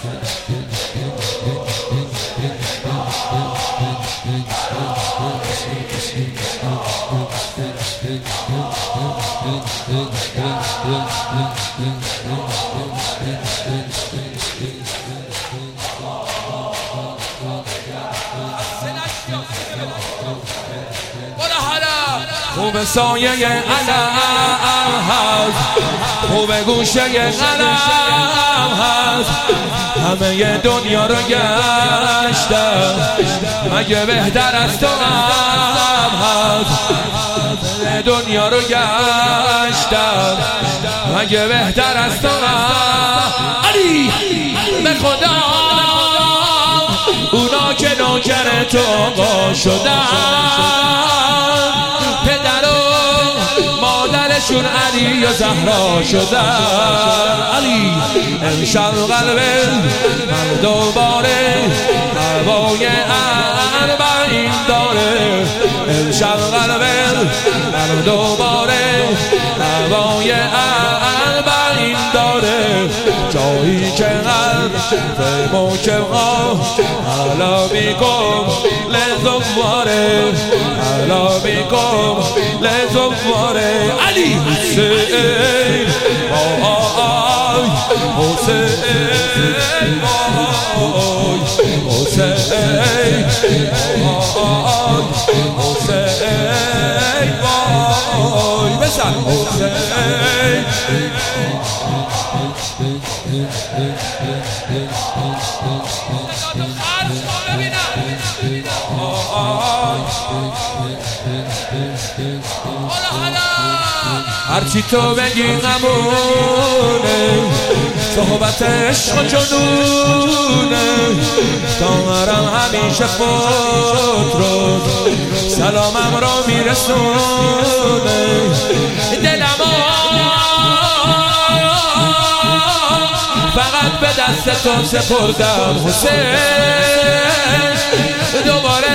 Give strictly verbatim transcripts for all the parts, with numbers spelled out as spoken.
خوب سایه علم هست، خوب گوشه علم هست، همه دنیا رو گشتم مگه بهتر از تو هم هست. دنیا رو گشتم مگه بهتر از تو هم. علی به خدا اونا که نوکر تو آقا شدن، پدر و مادرشون علی و زهرا شدن. علی امشب قلب من دوباره هوای اربعین داره، امشب قلب من دوباره هوای اربعین داره. جایی که قلب محکم ها حالا بیکم لزواره، حالا بیکم لزواره. علی حسین آی حسین آی حسین آی حسین آی بزن حسین. هرچی تو بگی غمونه، صحبت عشق و جنونه، تا مرم همیشه خود رو سلامم رو میرسونه. دلم فقط به دست تو سپردم حسین، دوباره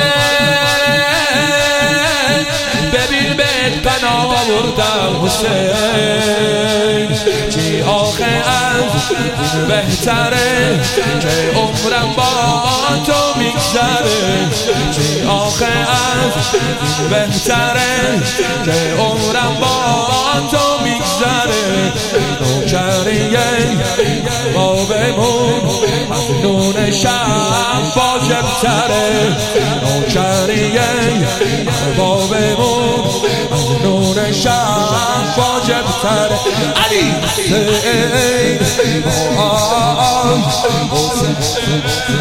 ببین بهت پناه آوردم حسین. چی آخه از این بهتره که عمرم با تو میگذره، چی آخه از این بهتره که عمرم با تو میگذره. نوکریه بابمون ممنون شب واجب تره، نوکریه بابمون ممنون شب واجب تره. علی حسین آی حسین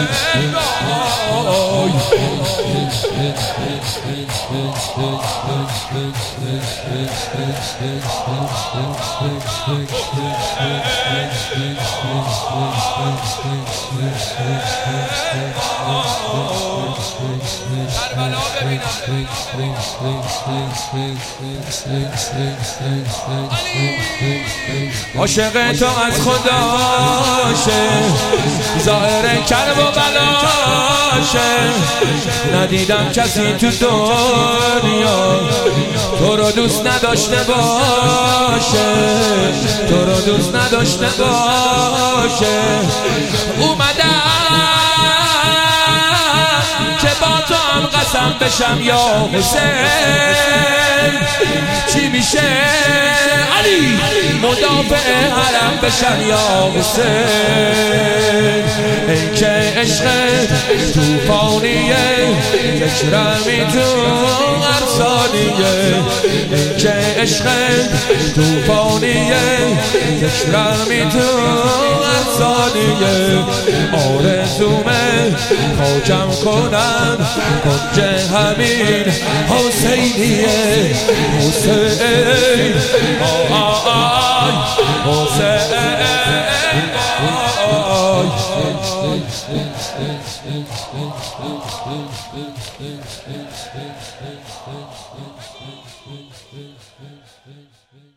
عاشق تو از خداشه، ظاهر کرب و بلاشه، ندیدم کسی تو دنیا تو رو دوست نداشته باشه، تو رو دوست نداشته باشه. اومدم که با تو هم قسم بشم یا حسین، چی میشه علی مدافع حرم بشم یا حسین. ای که عشق توفانیه یک رمی تو هر ثانیه، ای که عشق توفانیه یک رمی تو هر ثانیه. آرزومه خاکم کنن کنج همین حسینیه، حسین آی حسین آی.